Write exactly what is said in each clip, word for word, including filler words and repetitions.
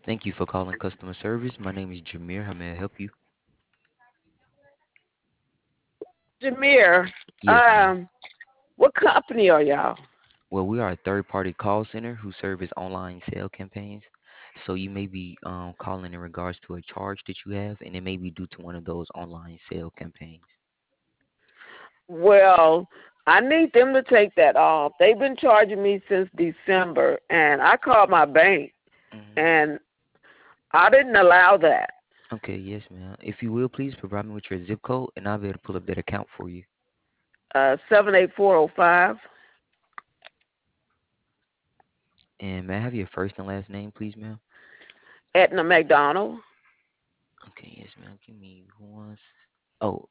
Thank you for calling customer service. My name is Jameer. How may I help you? Jameer, Yes, ma'am. um, what company are y'all? Well, we are a third-party call center who service online sale campaigns. So you may be um, calling in regards to a charge that you have, and it may be due to one of those online sale campaigns. Well, I need them to take that off. They've been charging me since December, and I called my bank, hmm and I didn't allow that. Okay, yes, ma'am. If you will, please provide me with your zip code, and I'll be able to pull up that account for you. Uh, seven eight four zero five. And may I have your first and last name, please, ma'am? Etna McDonald. Okay, yes, ma'am. Give me one. s- Oh,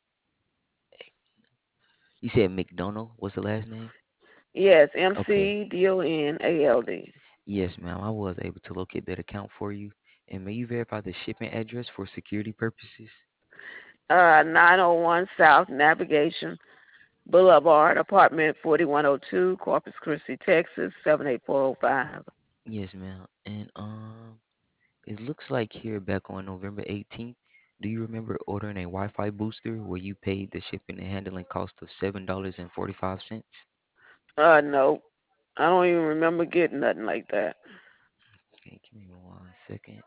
you said McDonald. What's the last name? Yes, M Okay. C D O N A L D. Yes, ma'am. I was able to locate that account for you. And may you verify the shipping address for security purposes? Uh, nine oh one South Navigation Boulevard, apartment forty-one oh two, Corpus Christi, Texas, seven eight four zero five. Yes, ma'am. And um, it looks like here back on November eighteenth, do you remember ordering a Wi-Fi booster where you paid the shipping and handling cost of seven dollars and forty-five cents? Uh, no. I don't even remember getting nothing like that. Okay, give me one second.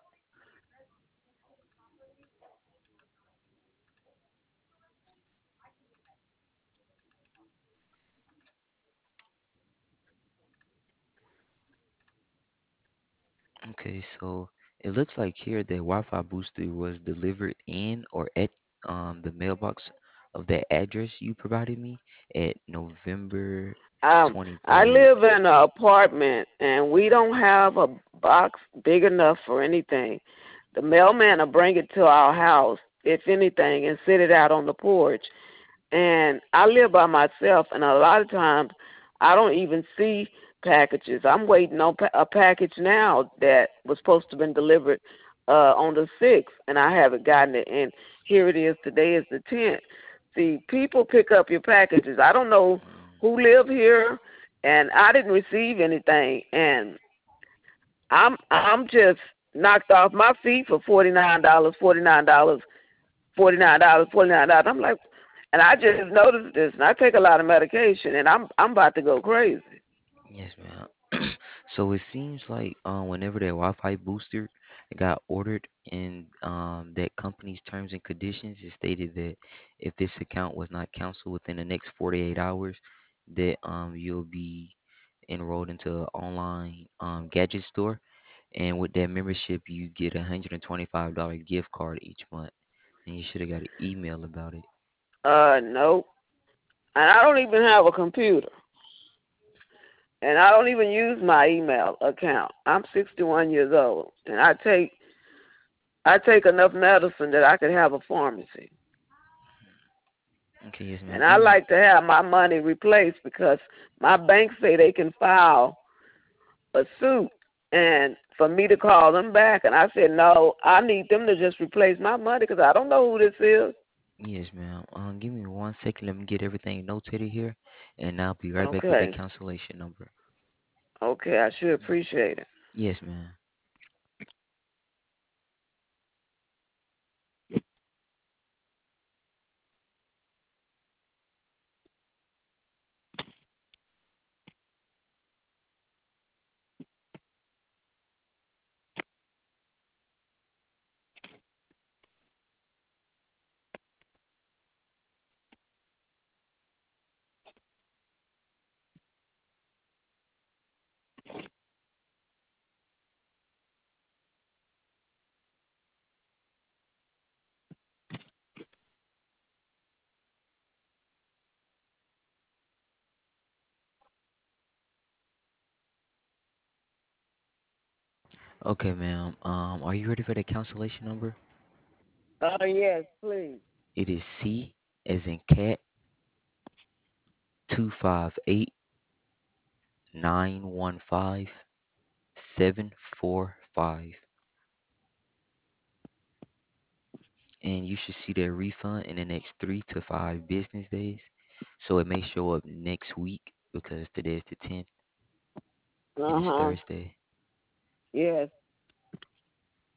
Okay, so it looks like here that Wi-Fi booster was delivered in or at um the mailbox of that address you provided me at November Um, I twenty-third. live in an apartment and we don't have a box big enough for anything. The mailman will bring it to our house, if anything, and sit it out on the porch. And I live by myself, and a lot of times I don't even see packages. I'm waiting on pa- a package now that was supposed to have been delivered uh, on the sixth, and I haven't gotten it. And here it is. Today is the tenth. See, people pick up your packages. I don't know who live here, and I didn't receive anything. And I'm I'm just knocked off my feet for forty nine dollars, forty nine dollars, forty nine dollars, forty nine dollars. I'm like, and I just noticed this, and I take a lot of medication, and I'm I'm about to go crazy. Yes, ma'am. So it seems like um, whenever that Wi-Fi booster got ordered in um, that company's terms and conditions, it stated that if this account was not canceled within the next forty-eight hours, that um, you'll be enrolled into an online um, gadget store. And with that membership, you get a one hundred twenty-five dollars gift card each month. And you should have got an email about it. Uh, no, and I don't even have a computer, and I don't even use my email account. I'm sixty-one years old, and I take I take enough medicine that I could have a pharmacy. Okay, yes, ma'am. And I Give me like to have my money replaced because my bank say they can file a suit and for me to call them back. And I said, no, I need them to just replace my money because I don't know who this is. Yes, ma'am. Um, give me one second. Let me get everything notated here, and I'll be right back with that Okay. cancellation number. Okay, I should appreciate it. Yes, ma'am. Okay, ma'am. Um, are you ready for the cancellation number? Oh, yes, please. It is C as in cat two five eight nine one five seven four five, and you should see that refund in the next three to five business days. So it may show up next week because today is the tenth and Uh it's huh. Thursday. Yes.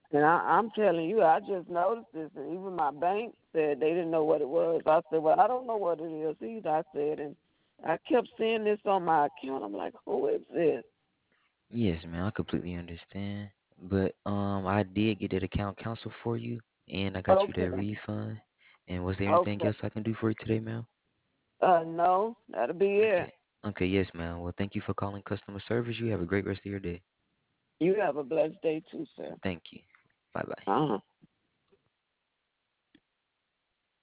And I, I'm telling you, I just noticed this, and even my bank said they didn't know what it was. I said, well, I don't know what it is either. I said, and I kept seeing this on my account. I'm like, who is this? Yes, man, I completely understand. But um, I did get that account cancel for you, and I got you Okay, that refund. And was there anything okay. else I can do for you today, ma'am? Uh, no, that'll be it. Okay. Okay, yes, ma'am. Well, thank you for calling customer service. You have a great rest of your day. You have a blessed day too, sir. Thank you. Bye bye. Uh huh.